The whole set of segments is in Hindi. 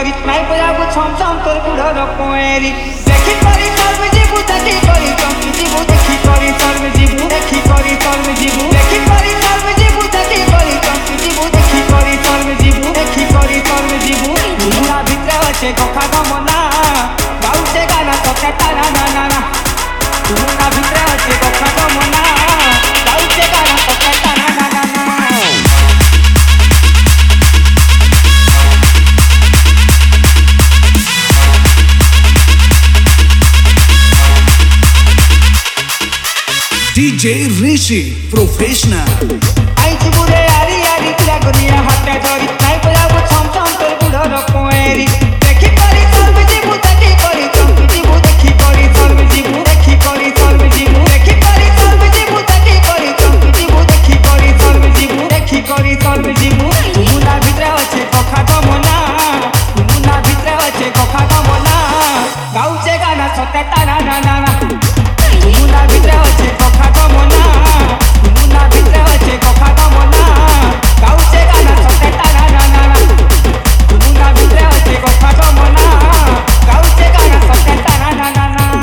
धरी नाई बजाबू छम छम तोर गुड़र कोएरी देखी करी सर्व जीवू देखी करी चंकी जीवू देखी करी सर्व जीवू देखी करी सर्व जीवू देखी करी सर्व जीवू देखी करी चंकी जीवू देखी करी सर्व जीवू देखी करी सर्व जीवू मुना भितरे अच्छे कथा गमना गाउचे गाना सके ताना ना ना ना मुना भितरे अच्छे कथा गमना गाउचे गाना सके ताना ना ना ना DJ Rishi Professional आई बुरे यारी यारी तेरा गुनिया हाथे धरी नाई बजाबू छम छम तोर गुड़र कोएरी देखी करी सर्व जीवू देखी करी चंकी जीवू देखी करी सर्व जीवू देखी करी सर्व जीवू देखी करी सर्व जीवू देखी करी चंकी जीवू देखी करी सर्व जीवू देखी करी सर्व जीवू मुना भितरे अच्छे कथा गमना मुना भितरे अच्छे कथा गमना गाउचे गाना सते ताना ना ना ना मुना भितरे अच्छे कथा गमना मुना भितरे अच्छे कथा गमना गाउचे गाना सते ताना ना ना ना मुना भितरे अच्छे कथा गमना गाउचे गाना सते ताना ना ना ना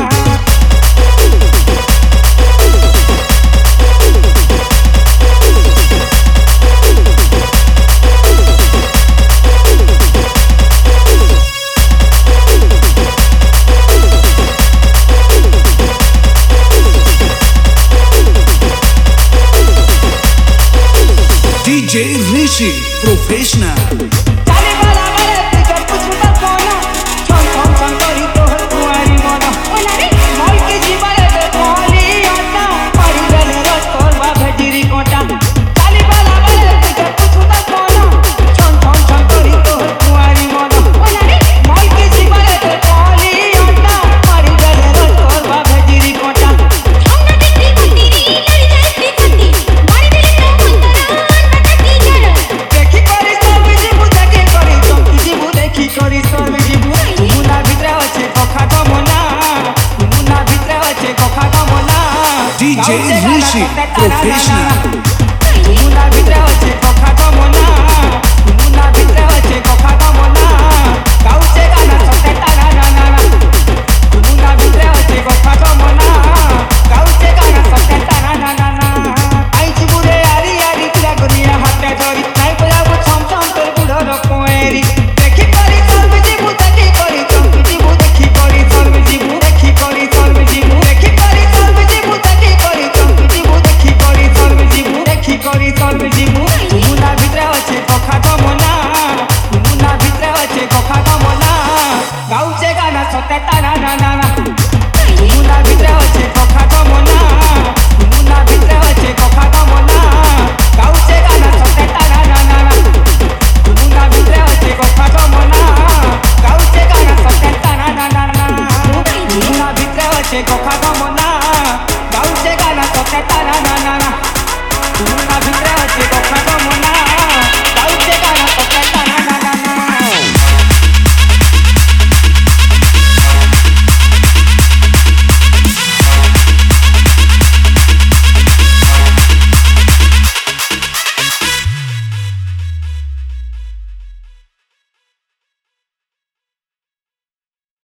DJ Rishi Professional चाली वाला मेरे पीछे कुछ ना कोना छम छम छम करी तोहर कुंवारी मना ओला रे मोई के जीवले तो कोली आता मारी गले रोज तोरवा भेजिरी कोटा चाली वाला मेरे पीछे कुछ ना कोना छम छम छम करी तोहर कुंवारी मना ओला रे मोई के जीवले तो कोली आता मारी गले रोज तोरवा भेजिरी कोटा हमने देखी मंदिरी लड़ी जाती खंडी मारी दिल तो देखी करी सर्व जीवू देखी करी चंकी जीवू देखी करी सर्व जीवू मुना भितरे अच्छे कथा गमना मुना भितरे अच्छे कथा गमना DJ Rishi Professional मुना भितरे अच्छे कथा गमना मुना भितरे अच्छे कथा गमना गाउचे गाना सते ताना ना ना ना मुना भितरे अच्छे कथा गमना गाउचे गाना सते ताना ना ना ना आई बुरे यारी यारी तेरा गुनिया हाथे धरी नाई बजाबू छम छम तोर गुड़र कोएरी देखी करी सर्व जीवू देखी करी चंकी जीवू देखी करी सर्व जीवू देखी करी सर्व जीवू देखी करी सर्व जीवू देखी करी चंकी जीवू देखी करी सर्व जीवू देखी करी सर्व जीवू मुना भितरे अच्छे कथा गमना मुना भितरे अच्छे कथा गमना गाउचे गाना सते ताना ना ना ना मुना भितरे अच्छे कथा गमना मुना भितरे अच्छे कथा गमना गाउचे गाना सते ताना ना ना ना मुना भितरे अच्छे कथा गमना गाउचे गाना सते ताना ना ना ना मुना भितरे अच्छे कथा गमना गाउचे गाना सते ताना ना ना ना मुना भितरे अच्छे कथा गमना गाउचे गाना सते ताना ना ना